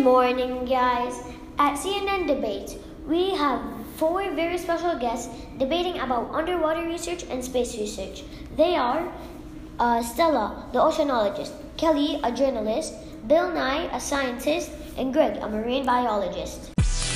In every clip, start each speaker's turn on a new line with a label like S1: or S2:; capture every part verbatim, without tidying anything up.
S1: morning, guys. At C N N Debates, we have four very special guests debating about underwater research and space research. They are uh, Stella, the oceanologist, Kelly, a journalist, Bill Nye, a scientist, and Greg, a marine biologist.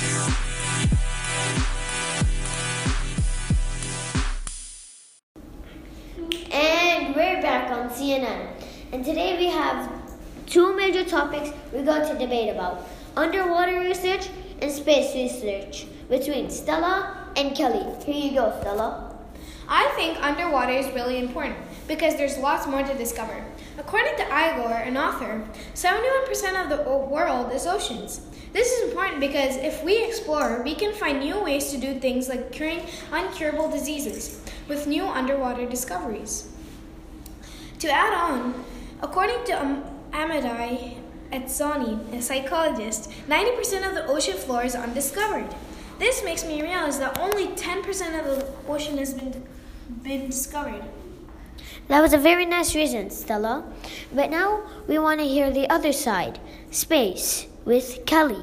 S1: And we're back on C N N. And today we have two major topics we're going to debate about: underwater research and space research, between Stella and Kelly. Here you go, Stella.
S2: I think underwater is really important because there's lots more to discover. According to Igor, an author, seventy-one percent of the world is oceans. This is important because if we explore, we can find new ways to do things like curing uncurable diseases with new underwater discoveries. To add on, according to um, Amadai Edzani, a psychologist, ninety percent of the ocean floor is undiscovered. This makes me realize that only ten percent of the ocean has been, been discovered.
S1: That was a very nice reason, Stella. But now we want to hear the other side, space, with Kelly.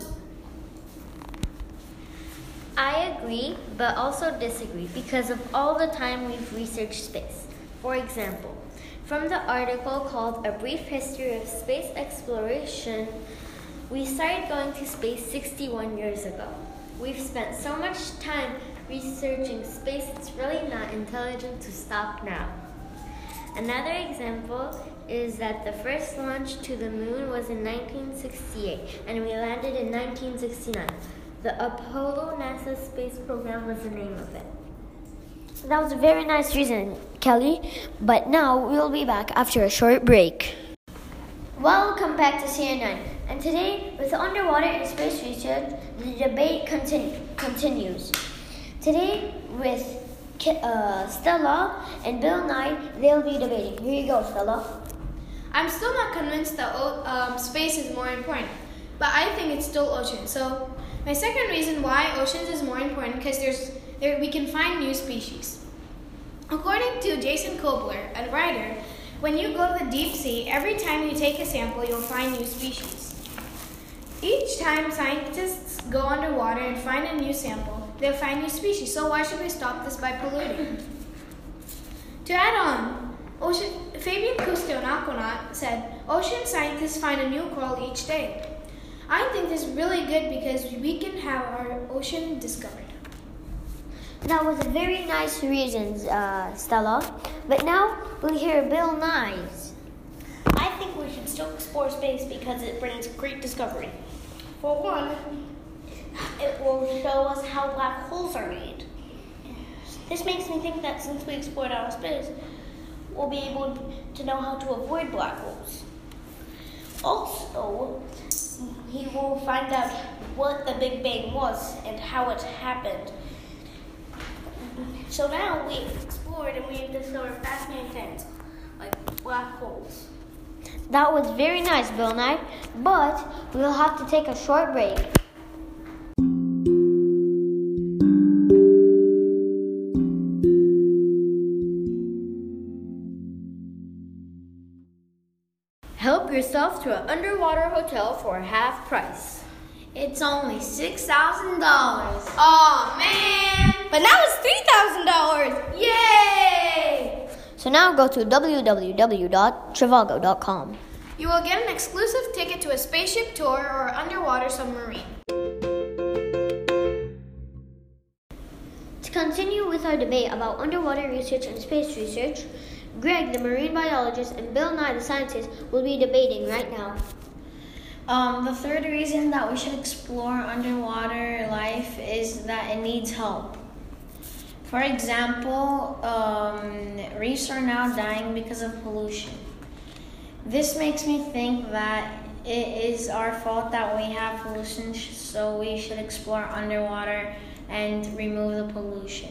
S3: I agree, but also disagree because of all the time we've researched space. For example, from the article called A Brief History of Space Exploration, we started going to space sixty-one years ago. We've spent so much time researching space, it's really not intelligent to stop now. Another example is that the first launch to the moon was in nineteen sixty-eight, and we landed in nineteen sixty-nine. The Apollo NASA space program was the name of it.
S1: That was a very nice reason, Kelly. But now we'll be back after a short break. Welcome back to C N N. And today, with underwater and space research, the debate continue, continues. Today, with uh, Stella and Bill Nye, they'll be debating. Here you go, Stella.
S2: I'm still not convinced that um, space is more important, but I think it's still ocean. So my second reason why oceans is more important because there's there we can find new species. According to Jason Kobler, a writer, when you go to the deep sea, every time you take a sample, you'll find new species. Each time scientists go underwater and find a new sample, they'll find new species. So why should we stop this by polluting? To add on, ocean, Fabian Cousteau, an aquanaut, said, "Ocean scientists find a new coral each day." I think this is really good because we can have our ocean discovered.
S1: That was a very nice reason, uh, Stella. But now we'll hear Bill Nye's.
S4: I think we should still explore space because it brings great discovery. For one, it will show us how black holes are made. This makes me think that since we explored outer space, we'll be able to know how to avoid black holes. Also, he will find out what the Big Bang was and how it happened. So now we've explored and we've discovered fascinating things, like black holes.
S1: That was very nice, Bill Nye, but we'll have to take a short break.
S3: Help yourself to an underwater hotel for half price.
S4: It's only six thousand dollars.
S2: Oh man!
S4: But now it's three thousand dollars.
S2: Yay!
S1: So now go to w w w dot trivago dot com.
S2: You will get an exclusive ticket to a spaceship tour or underwater submarine.
S1: To continue with our debate about underwater research and space research, Greg, the marine biologist, and Bill Nye, the scientist, will be debating right now.
S5: Um, the third reason that we should explore underwater life is that it needs help. For example, um, reefs are now dying because of pollution. This makes me think that it is our fault that we have pollution, so we should explore underwater and remove the pollution.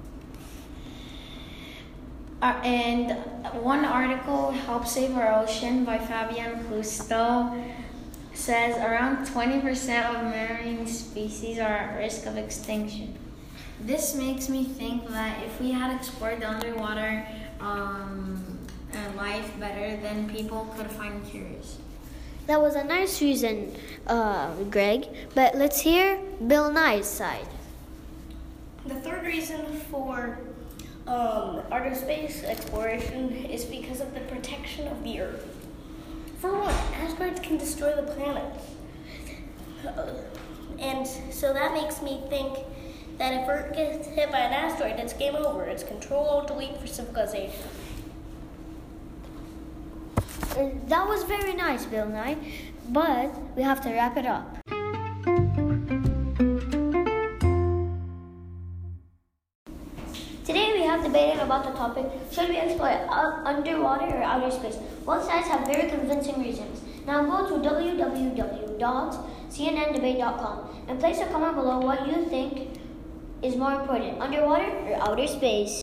S5: Uh, and one article, Help Save Our Ocean by Fabian Cousteau, says around twenty percent of marine species are at risk of extinction. This makes me think that if we had explored the underwater um, uh, life better, then people could find cures.
S1: That was a nice reason, uh, Greg, but let's hear Bill Nye's side.
S4: The third reason for um, outer space exploration is because of the protection of the Earth. For one, asteroids can destroy the planet. Uh, and so that makes me think that if Earth gets hit by an asteroid, it's game over. It's control-alt-delete for civilization.
S1: Uh, that was very nice, Bill Nye, but we have to wrap it up. Today we have debated about the topic, should we explore out- underwater or outer space? Both sides have very convincing reasons. Now go to w w w dot c n n debate dot com and place a comment below what you think is more important, underwater or outer space.